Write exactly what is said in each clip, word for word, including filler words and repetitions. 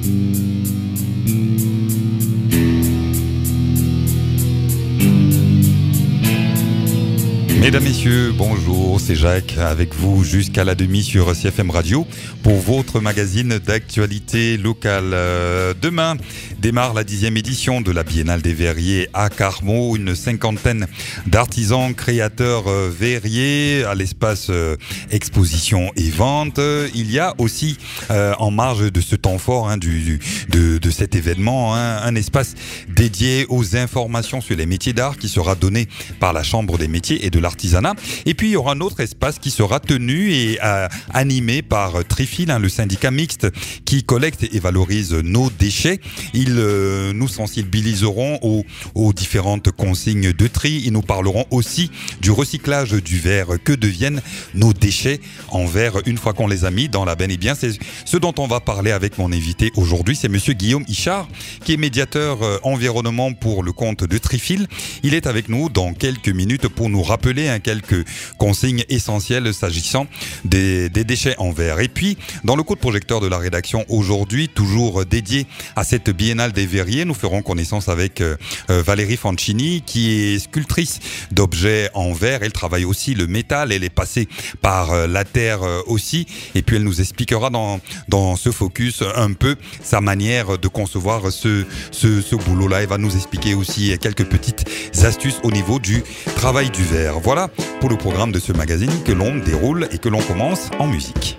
Mesdames, Messieurs, bonjour, c'est Jacques avec vous jusqu'à la demi sur C F M Radio pour votre magazine d'actualité locale. Euh, demain démarre la dixième édition de la Biennale des Verriers à Carmaux. Une cinquantaine d'artisans créateurs euh, verriers à l'espace euh, exposition et vente. Il y a aussi euh, en marge de ce temps fort hein, du, du, de, de cet événement hein, un espace dédié aux informations sur les métiers d'art qui sera donné par la Chambre des métiers et de l'artisanat. Et puis il y aura un autre espace qui sera tenu et euh, animé par Trifil, hein, le syndicat mixte qui collecte et valorise nos déchets. Ils euh, nous sensibiliseront aux, aux différentes consignes de tri. Ils nous parleront aussi du recyclage du verre. Que deviennent nos déchets en verre une fois qu'on les a mis dans la benne? Et bien c'est ce dont on va parler avec mon invité aujourd'hui. C'est monsieur Guillaume Ichard qui est médiateur euh, environnement pour le compte de Trifil. Il est avec nous dans quelques minutes pour nous rappeler hein, quelques consignes essentielles s'agissant des, des déchets en verre. Et puis, dans le coup de projecteur de la rédaction aujourd'hui, toujours dédié à cette Biennale des Verriers, nous ferons connaissance avec euh, Valérie Fancini, qui est sculptrice d'objets en verre. Elle travaille aussi le métal, elle est passée par euh, la terre euh, aussi. Et puis, elle nous expliquera dans, dans ce focus un peu sa manière de concevoir ce, ce, ce boulot-là. Elle va nous expliquer aussi quelques petites astuces au niveau du travail du verre. Voilà pour le programme de ce magazine que l'on déroule et que l'on commence en musique.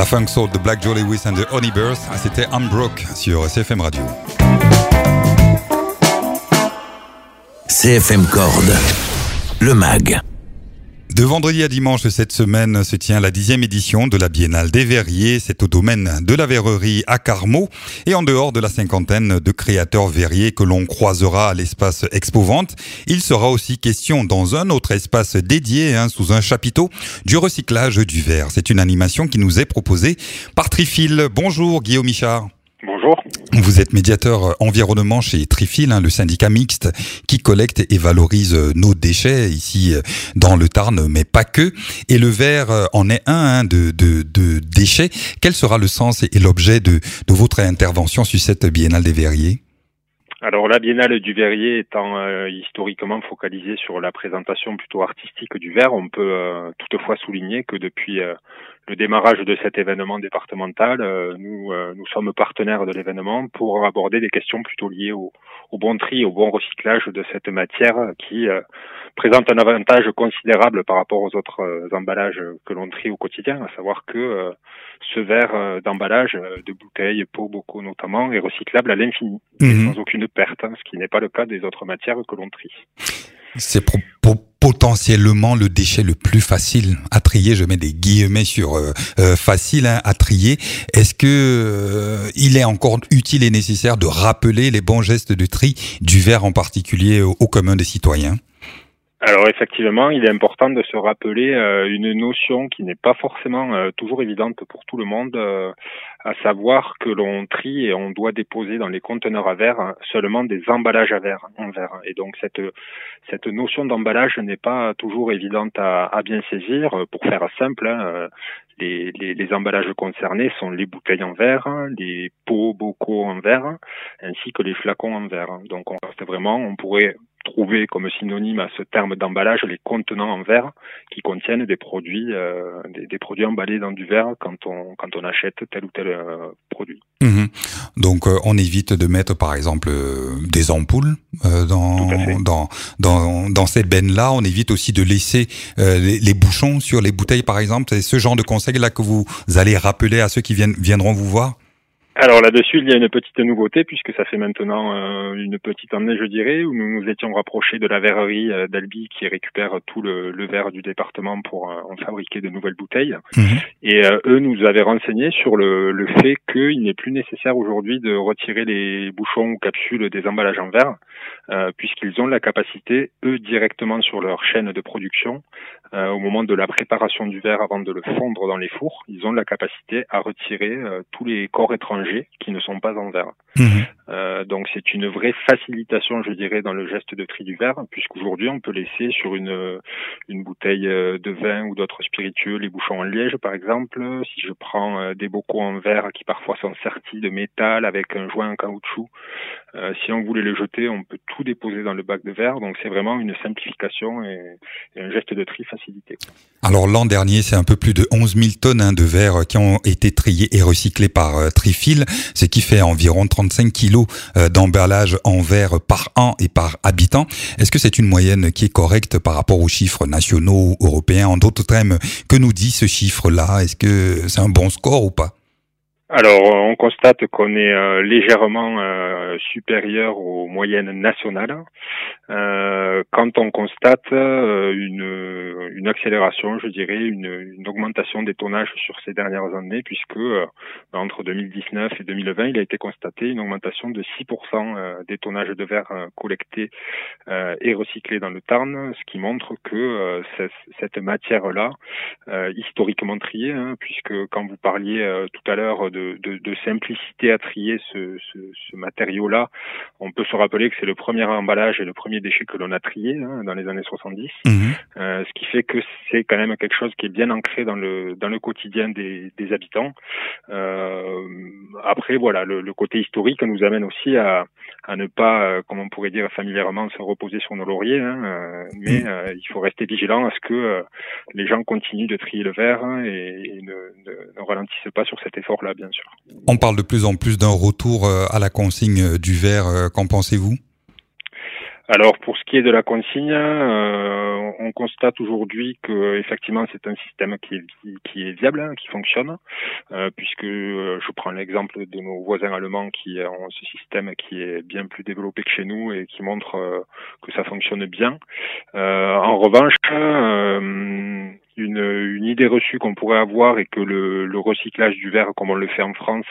Funk Soul de Black Joe Lewis and the Honeybirds. C'était I'm Broke sur C F M Radio. C F M Corde, le mag. De vendredi à dimanche cette semaine se tient la dixième édition de la Biennale des Verriers. C'est au domaine de la verrerie à Carmaux et en dehors de la cinquantaine de créateurs verriers que l'on croisera à l'espace Expo-Vente. Il sera aussi question dans un autre espace dédié, hein, sous un chapiteau, du recyclage du verre. C'est une animation qui nous est proposée par Trifil. Bonjour Guillaume Michard. Bonjour. Vous êtes médiateur environnement chez Trifil, hein, le syndicat mixte qui collecte et valorise nos déchets ici dans le Tarn, mais pas que. Et le verre en est un hein, de, de, de déchets. Quel sera le sens et l'objet de, de votre intervention sur cette Biennale des Verriers ? Alors la Biennale du Verrier étant euh, historiquement focalisée sur la présentation plutôt artistique du verre, on peut euh, toutefois souligner que depuis euh, le démarrage de cet événement départemental, euh, nous euh, nous sommes partenaires de l'événement pour aborder des questions plutôt liées au, au bon tri, au bon recyclage de cette matière qui euh, présente un avantage considérable par rapport aux autres euh, emballages que l'on trie au quotidien, à savoir que euh, ce verre euh, d'emballage, euh, de bouteilles, pots, bocaux notamment, est recyclable à l'infini, mmh. sans aucune perte, hein, ce qui n'est pas le cas des autres matières que l'on trie. C'est pro- pro- potentiellement le déchet le plus facile à trier. Je mets des guillemets sur euh, euh, facile hein, à trier. Est-ce que euh, il est encore utile et nécessaire de rappeler les bons gestes de tri du verre en particulier au, au commun des citoyens ? Alors effectivement, il est important de se rappeler euh, une notion qui n'est pas forcément euh, toujours évidente pour tout le monde, euh, à savoir que l'on trie et on doit déposer dans les conteneurs à verre hein, seulement des emballages à verre en verre. Et donc cette cette notion d'emballage n'est pas toujours évidente à, à bien saisir. Pour faire simple, hein, les, les, les emballages concernés sont les bouteilles en verre, les pots, bocaux en verre, ainsi que les flacons en verre. Donc on reste vraiment, on pourrait trouver comme synonyme à ce terme d'emballage les contenants en verre qui contiennent des produits euh, des, des produits emballés dans du verre quand on quand on achète tel ou tel euh, produit. Mmh. Donc euh, on évite de mettre par exemple euh, des ampoules euh, dans dans dans dans ces bennes là, on évite aussi de laisser euh, les, les bouchons sur les bouteilles par exemple, c'est ce genre de conseils là que vous allez rappeler à ceux qui viennent viendront vous voir. Alors là-dessus, il y a une petite nouveauté puisque ça fait maintenant euh, une petite année, je dirais, où nous nous étions rapprochés de la verrerie euh, d'Albi qui récupère tout le, le verre du département pour euh, en fabriquer de nouvelles bouteilles. Mmh. Et euh, eux nous avaient renseigné sur le, le fait qu'il n'est plus nécessaire aujourd'hui de retirer les bouchons ou capsules des emballages en verre euh, puisqu'ils ont la capacité, eux, directement sur leur chaîne de production, euh, au moment de la préparation du verre avant de le fondre dans les fours, ils ont la capacité à retirer euh, tous les corps étrangers qui ne sont pas en verre. Mmh. Euh, donc c'est une vraie facilitation, je dirais, dans le geste de tri du verre, puisqu'aujourd'hui on peut laisser sur une une bouteille de vin ou d'autres spiritueux les bouchons en liège, par exemple. Si je prends euh, des bocaux en verre qui parfois sont sertis de métal avec un joint en caoutchouc, euh, si on voulait les jeter, on peut tout déposer dans le bac de verre. Donc c'est vraiment une simplification et, et un geste de tri facilité. Alors l'an dernier, c'est un peu plus de onze mille tonnes hein, de verre qui ont été triés et recyclés par euh, Trifil, ce qui fait environ trente-cinq kilos euh, d'emballage en verre par an et par habitant. Est-ce que c'est une moyenne qui est correcte par rapport aux chiffres nationaux ou européens? En d'autres termes, que nous dit ce chiffre-là? Est-ce que c'est un bon score ou pas? Alors, on constate qu'on est euh, légèrement euh, supérieur aux moyennes nationales. Euh, quand on constate euh, une, une accélération, je dirais, une, une augmentation des tonnages sur ces dernières années, puisque euh, entre deux mille dix-neuf et deux mille vingt, il a été constaté une augmentation de six pour cent des tonnages de verre euh, collectés euh, et recyclés dans le Tarn, ce qui montre que euh, c- cette matière-là, euh, historiquement triée, hein, puisque quand vous parliez euh, tout à l'heure de De, de, de simplicité à trier ce, ce, ce matériau-là. On peut se rappeler que c'est le premier emballage et le premier déchet que l'on a trié hein, dans les années soixante-dix, mmh. euh, ce qui fait que c'est quand même quelque chose qui est bien ancré dans le dans le quotidien des, des habitants. Euh, après, voilà, le, le côté historique nous amène aussi à, à ne pas, euh, comme on pourrait dire familièrement, se reposer sur nos lauriers, hein, euh, mais euh, il faut rester vigilant à ce que euh, les gens continuent de trier le verre hein, et, et ne, ne, ne ralentissent pas sur cet effort-là, bien sûr. On parle de plus en plus d'un retour à la consigne du verre. Qu'en pensez-vous ? Alors pour ce qui est de la consigne, euh, on constate aujourd'hui que effectivement c'est un système qui est qui est viable, hein, qui fonctionne, euh, puisque euh, je prends l'exemple de nos voisins allemands qui ont ce système qui est bien plus développé que chez nous et qui montre euh, que ça fonctionne bien. Euh, en revanche, euh, une, une idée reçue qu'on pourrait avoir est que le, le recyclage du verre, comme on le fait en France,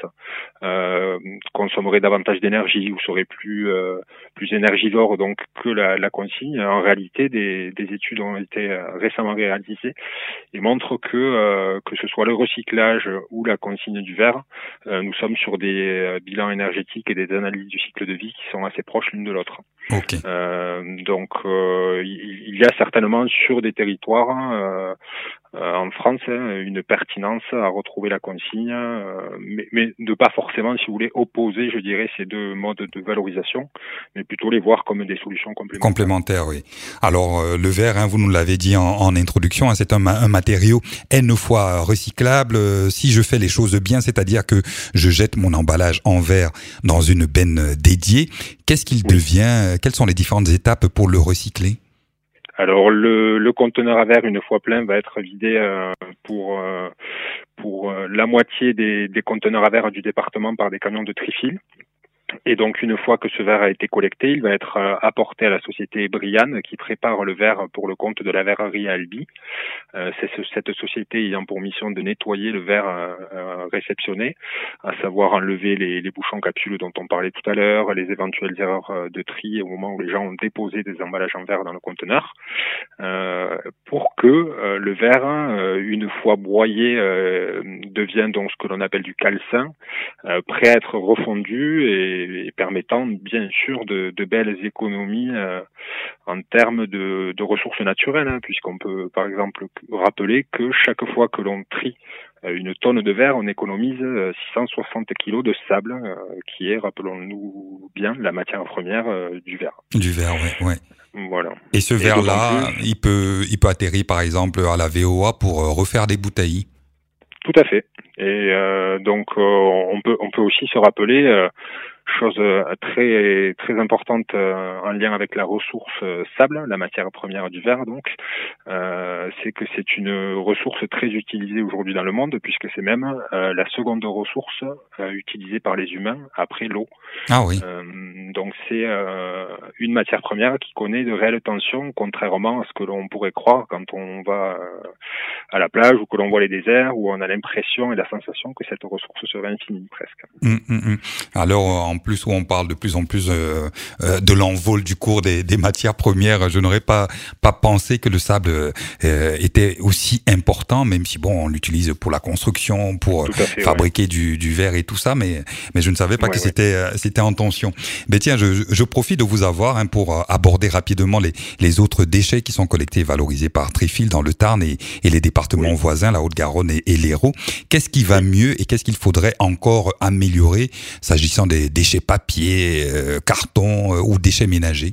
euh, consommerait davantage d'énergie ou serait plus euh, plus énergivore donc que la, la consigne. En réalité, des, des études ont été récemment réalisées et montrent que euh, que ce soit le recyclage ou la consigne du verre, euh, nous sommes sur des euh, bilans énergétiques et des analyses du cycle de vie qui sont assez proches l'une de l'autre. Okay. Euh, donc, euh, il, il y a certainement sur des territoires euh, Euh, en France, hein, une pertinence à retrouver la consigne, euh, mais, mais de pas forcément, si vous voulez, opposer, je dirais, ces deux modes de valorisation, mais plutôt les voir comme des solutions complémentaires. Complémentaires, oui. Alors, euh, le verre, hein, vous nous l'avez dit en, en introduction, hein, c'est un, un matériau N fois recyclable. Euh, si je fais les choses bien, c'est-à-dire que je jette mon emballage en verre dans une benne dédiée, qu'est-ce qu'il oui. devient? Quelles sont les différentes étapes pour le recycler? Alors le, le conteneur à verre une fois plein va être vidé euh, pour euh, pour euh, la moitié des, des conteneurs à verre du département par des camions de tri-fil. Et donc, une fois que ce verre a été collecté, il va être euh, apporté à la société Brianne qui prépare le verre pour le compte de la verrerie à Albi. Euh, c'est ce, cette société ayant pour mission de nettoyer le verre euh, réceptionné, à savoir enlever les, les bouchons capsules dont on parlait tout à l'heure, les éventuelles erreurs de tri au moment où les gens ont déposé des emballages en verre dans le conteneur, euh, pour que euh, le verre, euh, une fois broyé, euh, devienne donc ce que l'on appelle du calcin, euh, prêt à être refondu et et permettant bien sûr de, de belles économies euh, en termes de, de ressources naturelles, hein, puisqu'on peut par exemple rappeler que chaque fois que l'on trie une tonne de verre, on économise six cent soixante kilos de sable, euh, qui est, rappelons-nous bien, la matière première euh, du verre. Du verre, ouais, ouais. Voilà. Et ce verre-là, il peut, il peut atterrir par exemple à la V O A pour refaire des bouteilles. Tout à fait. Et euh, donc euh, on peut, on peut aussi se rappeler. Euh, Chose très très importante euh, en lien avec la ressource euh, sable, la matière première du verre donc, euh, c'est que c'est une ressource très utilisée aujourd'hui dans le monde puisque c'est même euh, la seconde ressource euh, utilisée par les humains après l'eau. Ah oui. Euh, donc c'est euh, une matière première qui connaît de réelles tensions, contrairement à ce que l'on pourrait croire quand on va euh, à la plage ou que l'on voit les déserts où on a l'impression et la sensation que cette ressource serait infinie presque. Mmh, mmh. Alors en plus où on parle de plus en plus euh, euh, de l'envol du cours des, des matières premières, je n'aurais pas pas pensé que le sable euh, était aussi important, même si bon on l'utilise pour la construction, pour fait, fabriquer ouais. du, du verre et tout ça, mais mais je ne savais pas ouais, que ouais. c'était euh, c'était en tension. Mais tiens, je, je profite de vous avoir hein, pour aborder rapidement les les autres déchets qui sont collectés et valorisés par Trifil dans le Tarn et, et les départements oui. voisins, la Haute-Garonne et, et l'Hérault. Qu'est-ce qui va mieux et qu'est-ce qu'il faudrait encore améliorer s'agissant des déchets papier, euh, carton euh, ou déchets ménagers?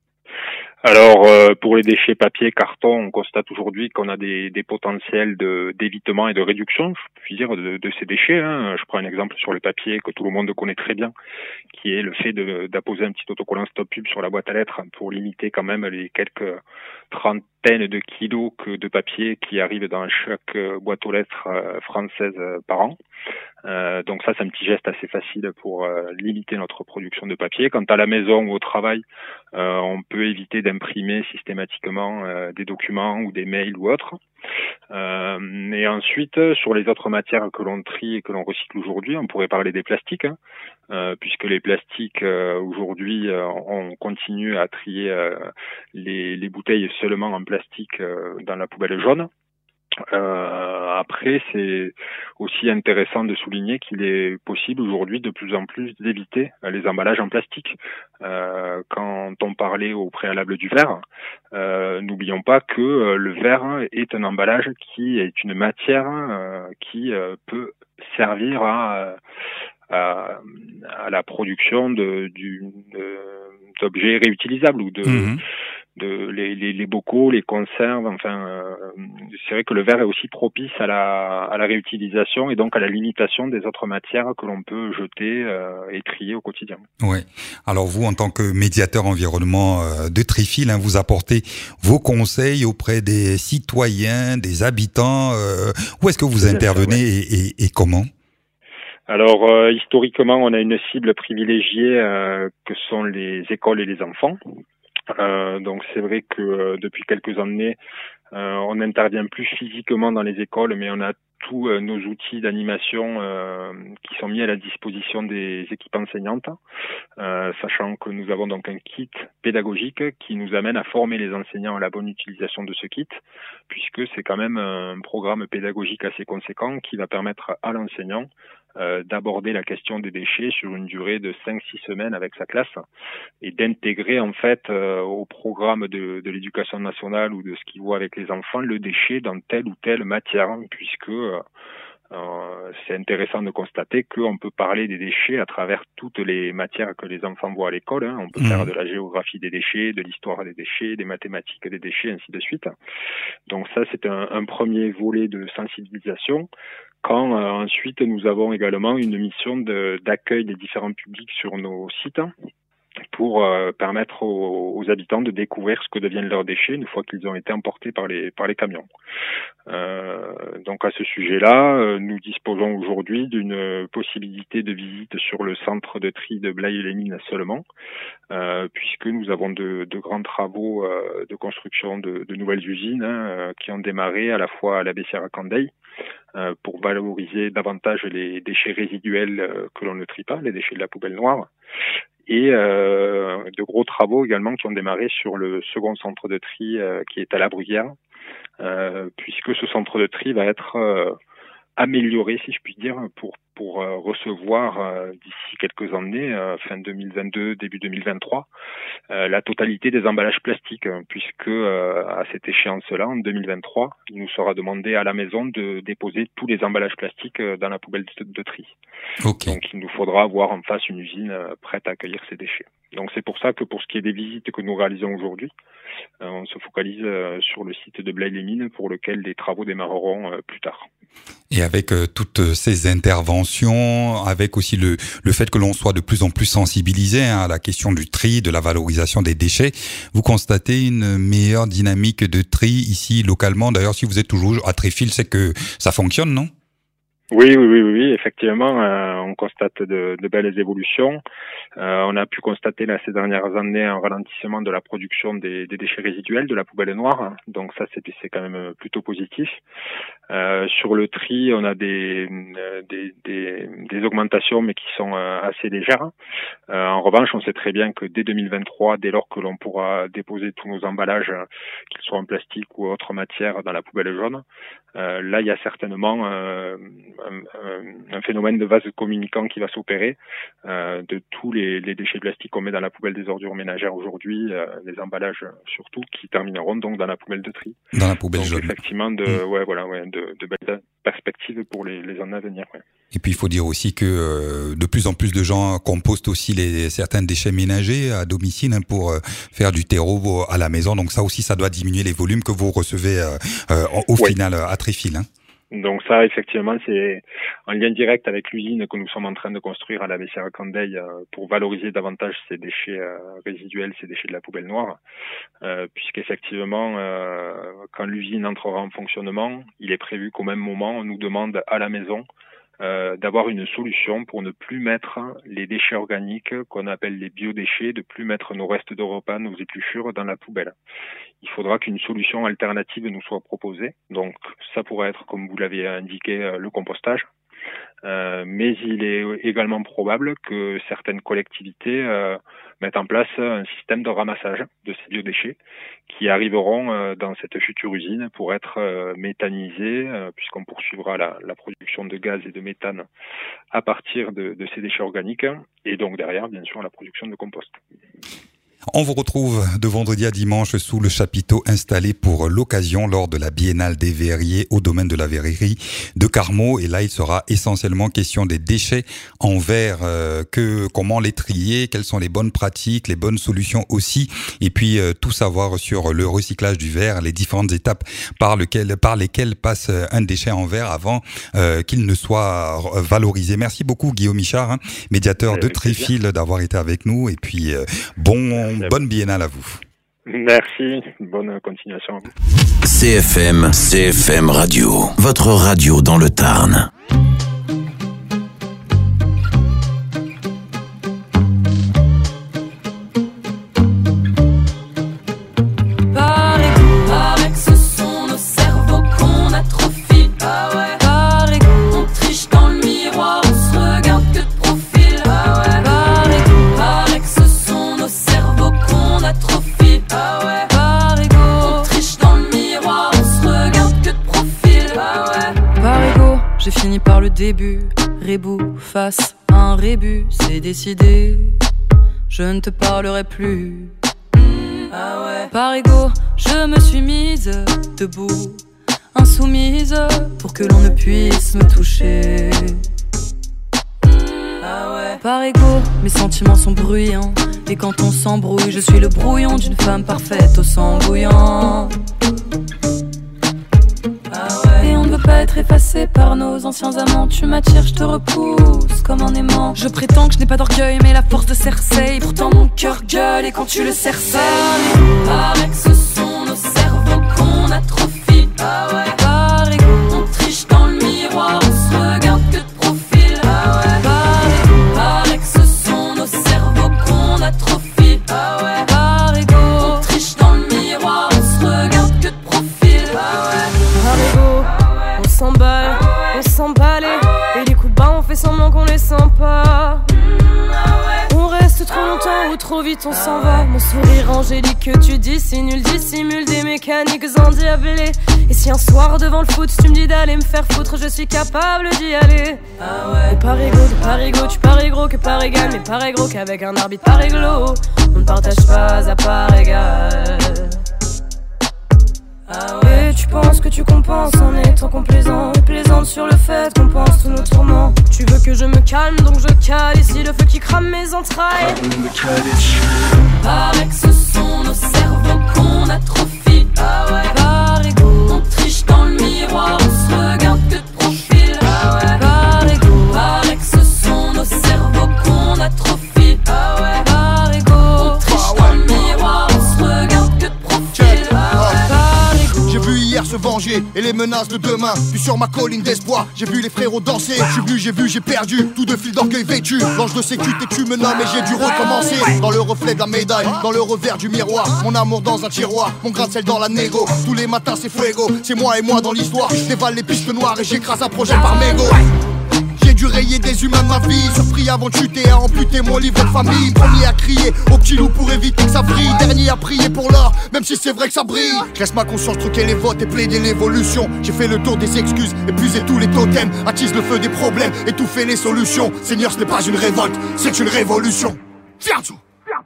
Alors, euh, pour les déchets papier, carton, on constate aujourd'hui qu'on a des, des potentiels de, d'évitement et de réduction, je puis dire, de, de ces déchets. Hein. Je prends un exemple sur le papier que tout le monde connaît très bien, qui est le fait de, d'apposer un petit autocollant stop pub sur la boîte à lettres pour limiter quand même les quelques trentaines de kilos que de papier qui arrivent dans chaque boîte aux lettres française par an. Euh, donc ça, c'est un petit geste assez facile pour euh, limiter notre production de papier. Quant à la maison ou au travail, euh, on peut éviter d'imprimer systématiquement euh, des documents ou des mails ou autres. Euh, et ensuite, sur les autres matières que l'on trie et que l'on recycle aujourd'hui, on pourrait parler des plastiques, hein, euh, puisque les plastiques, euh, aujourd'hui, euh, on continue à trier euh, les, les bouteilles seulement en plastique euh, dans la poubelle jaune. Euh, après, c'est aussi intéressant de souligner qu'il est possible aujourd'hui de plus en plus d'éviter les emballages en plastique. Euh, quand on parlait au préalable du verre, euh, n'oublions pas que euh, le verre est un emballage qui est une matière euh, qui euh, peut servir à, à, à la production de, du, de, d'objets réutilisables ou de... Mmh. de les, les, les bocaux, les conserves. Enfin, euh, c'est vrai que le verre est aussi propice à la, à la réutilisation et donc à la limitation des autres matières que l'on peut jeter euh, et trier au quotidien. Oui. Alors vous, en tant que médiateur environnement euh, de Trifil, hein, vous apportez vos conseils auprès des citoyens, des habitants. Euh, où est-ce que vous Bien intervenez sûr, ouais. et, et, et comment? Alors, euh, historiquement, on a une cible privilégiée euh, que sont les écoles et les enfants. Euh, donc, c'est vrai que euh, depuis quelques années, euh, on n'intervient plus physiquement dans les écoles, mais on a tous euh, nos outils d'animation euh, qui sont mis à la disposition des équipes enseignantes, euh, sachant que nous avons donc un kit pédagogique qui nous amène à former les enseignants à la bonne utilisation de ce kit, puisque c'est quand même un programme pédagogique assez conséquent qui va permettre à l'enseignant Euh, d'aborder la question des déchets sur une durée de cinq six semaines avec sa classe et d'intégrer en fait euh, au programme de, de l'éducation nationale ou de ce qui vaut avec les enfants le déchet dans telle ou telle matière, puisque euh, euh, c'est intéressant de constater qu'on peut parler des déchets à travers toutes les matières que les enfants voient à l'école, hein. On peut mmh. faire de la géographie des déchets, de l'histoire des déchets, des mathématiques des déchets, ainsi de suite. Donc ça, c'est un, un premier volet de sensibilisation. Quand euh, ensuite nous avons également une mission de, d'accueil des différents publics sur nos sites pour euh, permettre aux, aux habitants de découvrir ce que deviennent leurs déchets une fois qu'ils ont été emportés par les par les camions. Euh, donc à ce sujet-là, euh, nous disposons aujourd'hui d'une possibilité de visite sur le centre de tri de Blaye-les-Mines seulement, euh, puisque nous avons de, de grands travaux euh, de construction de, de nouvelles usines hein, qui ont démarré à la fois à la Bessière-Candeille, Euh, pour valoriser davantage les déchets résiduels euh, que l'on ne trie pas, les déchets de la poubelle noire, et euh, de gros travaux également qui ont démarré sur le second centre de tri euh, qui est à la Bruyère, euh, puisque ce centre de tri va être euh, amélioré, si je puis dire, pour pour euh, recevoir euh, d'ici quelques années, euh, fin deux mille vingt-deux, début deux mille vingt-trois, euh, la totalité des emballages plastiques, puisque euh, à cette échéance-là, en deux mille vingt-trois, il nous sera demandé à la maison de déposer tous les emballages plastiques dans la poubelle de, de tri. Okay. Donc il nous faudra avoir en face une usine euh, prête à accueillir ces déchets. Donc c'est pour ça que pour ce qui est des visites que nous réalisons aujourd'hui, euh, on se focalise euh, sur le site de Blaye-les-Mines pour lequel les travaux démarreront euh, plus tard. Et avec euh, toutes ces interventions, avec aussi le, le fait que l'on soit de plus en plus sensibilisé hein, à la question du tri, de la valorisation des déchets, vous constatez une meilleure dynamique de tri ici localement. D'ailleurs, si vous êtes toujours à Trifil, c'est que ça fonctionne, non ? Oui, oui, oui, oui, effectivement, euh, on constate de, de belles évolutions. Euh, on a pu constater là, ces dernières années un ralentissement de la production des, des déchets résiduels, de la poubelle noire. Donc ça, c'est, c'est quand même plutôt positif. Euh, sur le tri, on a des, des, des, des augmentations, mais qui sont euh, assez légères. Euh, en revanche, on sait très bien que dès deux mille vingt-trois, dès lors que l'on pourra déposer tous nos emballages, qu'ils soient en plastique ou autre matière, dans la poubelle jaune, euh, là, il y a certainement euh, un, un phénomène de vase communicant qui va s'opérer euh, de tous les, les déchets plastiques qu'on met dans la poubelle des ordures ménagères aujourd'hui, euh, les emballages surtout, qui termineront donc dans la poubelle de tri. Dans la poubelle donc, jaune. Effectivement, de, mmh. ouais, voilà, ouais, de, de belles perspectives pour les, les années à venir. Ouais. Et puis il faut dire aussi que euh, de plus en plus de gens compostent aussi les certains déchets ménagers à domicile hein, pour euh, faire du terreau à la maison. Donc ça aussi, ça doit diminuer les volumes que vous recevez euh, euh, au ouais. final à Trifil. Hein. Donc ça, effectivement, c'est en lien direct avec l'usine que nous sommes en train de construire à la Bessière-Candeille euh, pour valoriser davantage ces déchets euh, résiduels, ces déchets de la poubelle noire, euh, puisqu'effectivement, euh, quand l'usine entrera en fonctionnement, il est prévu qu'au même moment, on nous demande à la maison Euh, d'avoir une solution pour ne plus mettre les déchets organiques qu'on appelle les biodéchets, de plus mettre nos restes de repas, nos épluchures dans la poubelle. Il faudra qu'une solution alternative nous soit proposée. Donc ça pourrait être, comme vous l'avez indiqué, le compostage. Euh, mais il est également probable que certaines collectivités euh, mettent en place un système de ramassage de ces biodéchets qui arriveront euh, dans cette future usine pour être euh, méthanisés, euh, puisqu'on poursuivra la, la production de gaz et de méthane à partir de, de ces déchets organiques, et donc derrière, bien sûr, la production de compost. On vous retrouve de vendredi à dimanche sous le chapiteau installé pour l'occasion lors de la Biennale des Verriers au domaine de la verrerie de Carmaux. Et là, il sera essentiellement question des déchets en verre, euh, que comment les trier, quelles sont les bonnes pratiques, les bonnes solutions aussi, et puis euh, tout savoir sur le recyclage du verre, les différentes étapes par lesquelles, par lesquelles passe un déchet en verre avant euh, qu'il ne soit valorisé. Merci beaucoup Guillaume Michard, hein, médiateur de Tréfil, d'avoir été avec nous, et puis euh, bon bonne biennale à vous. Merci, bonne continuation. C F M, C F M Radio, votre radio dans le Tarn. J'ai fini par le début, rebou face à un rébut, c'est décidé, je ne te parlerai plus. Ah ouais. Par ego, je me suis mise debout, insoumise, pour que l'on ne puisse me toucher. Ah ouais. Par ego, mes sentiments sont bruyants, et quand on s'embrouille, je suis le brouillon d'une femme parfaite au sang bouillant. Et on ne veut pas être effacé par nos anciens amants. Tu m'attires, je te repousse comme un aimant. Je prétends que je n'ai pas d'orgueil mais la force de Cersei. Pourtant mon cœur gueule et quand tu le cercelles, paraît que ce sont nos cerveaux qu'on atrophie. Ah ouais. Par ego, on triche dans le miroir, on se regarde que de profil. Ah ouais. Par ego, paraît que ce sont nos cerveaux qu'on atrophie. Ah ouais. Par ego, on triche dans le miroir, on se regarde que de profil. Ah ouais. Par ego, on s'emballe, on s'emballe et les coups bas on fait semblant qu'on les sent pas. On reste trop longtemps ou trop vite on s'en va. Mon sourire angélique que tu dissimules, dissimule des mécaniques endiablées. Et si un soir devant le foot tu me dis d'aller me faire foutre, je suis capable d'y aller. Ah ouais. Et par ego, de par ego, tu parais gros que par égal, mais pareil gros qu'avec un arbitre par réglo. On ne partage pas à part égale. Ah ouais. Et tu penses que tu compenses en étant complaisant et plaisante sur le fait qu'on pense tous nos tourments. Tu veux que je me calme donc je cale ici le feu qui crame mes entrailles. Paraît que ce sont nos cerveaux qu'on atrophie. Ah ouais. Par ego, on triche dans le miroir, on se regarde que de profil. Ah ouais. Par ego, paraît que ce sont nos cerveaux qu'on atrophie. Ah ouais. Par ego, on triche dans le miroir, on se regarde que de profil. Ah ouais. J'ai vu hier se venger et les menaces de demain. Puis sur ma colline d'espoir, j'ai vu les frérots danser. J'ai vu, j'ai vu, j'ai perdu, tout de fil d'orgueil vêtu. L'ange de sécurité tu me nommes et j'ai dû recommencer. Dans le reflet de la médaille, dans le revers du miroir. Mon amour dans un tiroir, mon grain de sel dans la négo. Tous les matins c'est fuego, c'est moi et moi dans l'histoire. Je dévale les pistes noires et j'écrase un projet par mégot. J'ai dû rayer des humains de ma vie. Surpris avant de chuter à amputer mon livre de famille. Premier à crier au petit loup pour éviter que ça brille. Dernier à prier pour l'or, même si c'est vrai que ça brille. Je laisse ma conscience truquer les votes et plaider l'évolution. J'ai fait le tour des excuses, épuisé tous les totems. Attise le feu des problèmes, étouffer les solutions. Seigneur, ce n'est pas une révolte, c'est une révolution. Viens tout.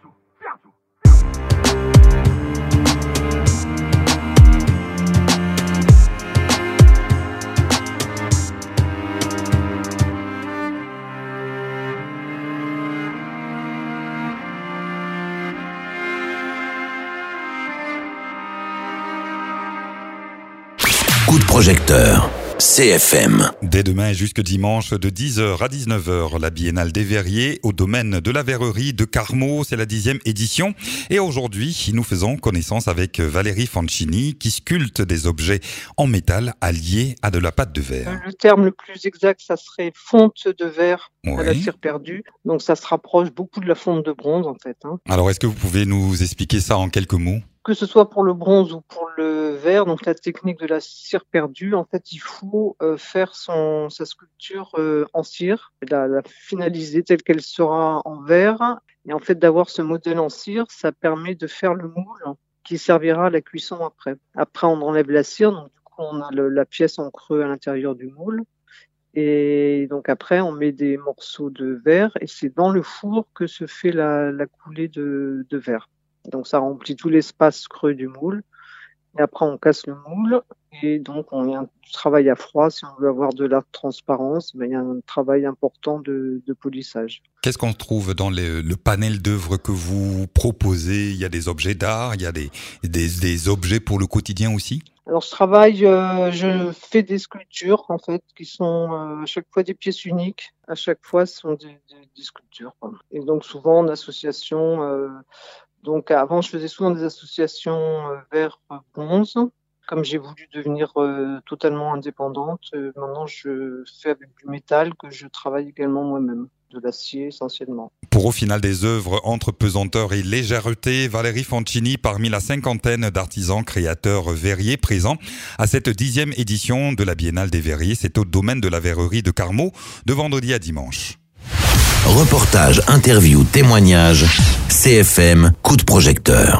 Coup de projecteur, C F M. Dès demain et jusque dimanche de dix heures à dix-neuf heures, la Biennale des Verriers au domaine de la verrerie de Carmaux, c'est la dixième édition. Et aujourd'hui, nous faisons connaissance avec Valérie Fancini qui sculpte des objets en métal alliés à de la pâte de verre. Le terme le plus exact, ça serait fonte de verre ouais. à la cire perdue. Donc ça se rapproche beaucoup de la fonte de bronze en fait. Hein. Alors est-ce que vous pouvez nous expliquer ça en quelques mots ? Que ce soit pour le bronze ou pour le verre, donc la technique de la cire perdue, en fait, il faut euh, faire son sa sculpture euh, en cire, la, la finaliser telle qu'elle sera en verre. Et en fait, d'avoir ce modèle en cire, ça permet de faire le moule qui servira à la cuisson après. Après, on enlève la cire, donc du coup, on a le, la pièce en creux à l'intérieur du moule. Et donc après, on met des morceaux de verre et c'est dans le four que se fait la, la coulée de, de verre. Donc ça remplit tout l'espace creux du moule. Et après, on casse le moule et donc on y a du travail à froid. Si on veut avoir de la transparence, ben, il y a un travail important de, de polissage. Qu'est-ce qu'on trouve dans les, le panel d'œuvres que vous proposez? Il y a des objets d'art, il y a des, des, des objets pour le quotidien aussi? Alors je travaille, euh, je fais des sculptures en fait qui sont euh, à chaque fois des pièces uniques. À chaque fois, ce sont des, des, des sculptures. Quoi. Et donc souvent en association. Euh, donc avant, je faisais souvent des associations euh, vers bronze. Comme j'ai voulu devenir euh, totalement indépendante, euh, maintenant je fais avec du métal que je travaille également moi-même. De l'acier essentiellement. Pour au final des œuvres entre pesanteur et légèreté, Valérie Fontini parmi la cinquantaine d'artisans créateurs verriers présents à cette dixième édition de la Biennale des Verriers. C'est au domaine de la verrerie de Carmaux de vendredi à dimanche. Reportage, interview, témoignage, C F M, coup de projecteur.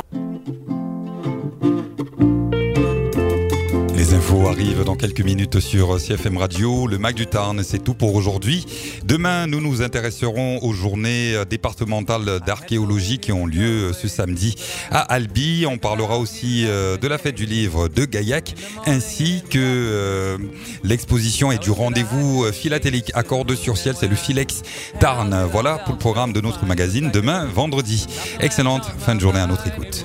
Les infos arrivent dans quelques minutes sur C F M Radio. Le Mac du Tarn, c'est tout pour aujourd'hui. Demain, nous nous intéresserons aux journées départementales d'archéologie qui ont lieu ce samedi à Albi. On parlera aussi de la fête du livre de Gaillac, ainsi que l'exposition et du rendez-vous philatélique Accords sur ciel. C'est le Philex Tarn. Voilà pour le programme de notre magazine demain, vendredi. Excellente fin de journée à notre écoute.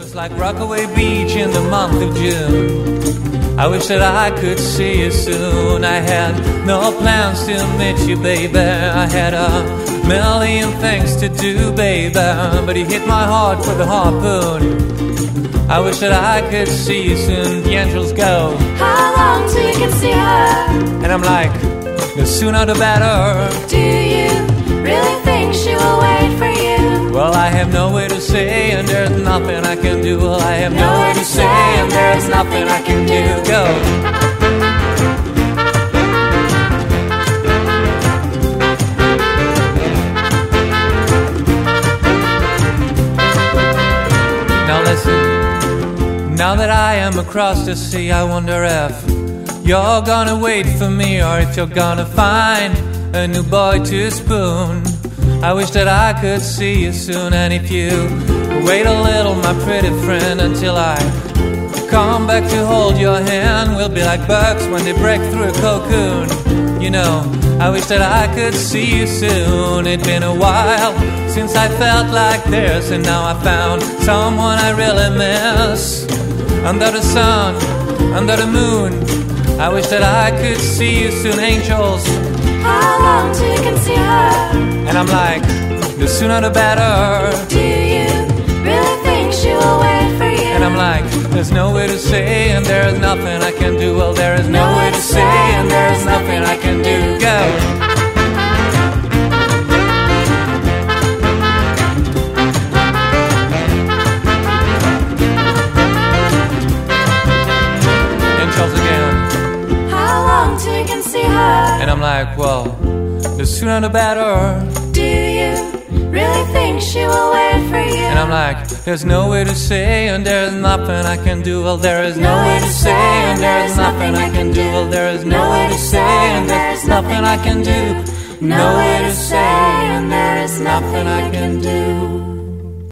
I wish that I could see you soon. I had no plans to meet you, baby. I had a million things to do, baby, but you hit my heart with a harpoon. I wish that I could see you soon. The angels go, how long till you can see her? And I'm like, the sooner the better. Do you really think she will wait for you? Well, I have nowhere to say and there's nothing I can do. Well, I have nowhere to say and there's nothing I can do. Go. Now listen, now that I am across the sea, I wonder if you're gonna wait for me or if you're gonna find a new boy to spoon. I wish that I could see you soon. And if you wait a little, my pretty friend, until I come back to hold your hand, we'll be like birds when they break through a cocoon. You know, I wish that I could see you soon. It's been a while since I felt like this, and now I found someone I really miss. Under the sun, under the moon, I wish that I could see you soon. Angels, how long till you can see her? And I'm like, the sooner the better. Do you really think she will wait for you? And I'm like, there's no way to say and there's nothing I can do. Well, there is no way to say and there's nothing I can do. Go. And I'm like, well, the sooner the better. Do you really think she will wait for you? And I'm like, there's no way to say and there's nothing I can do. Well, there is no way to say and there's nothing I can do. Well, there is no way to say and there's nothing I can do. No way to say and there is nothing I can do.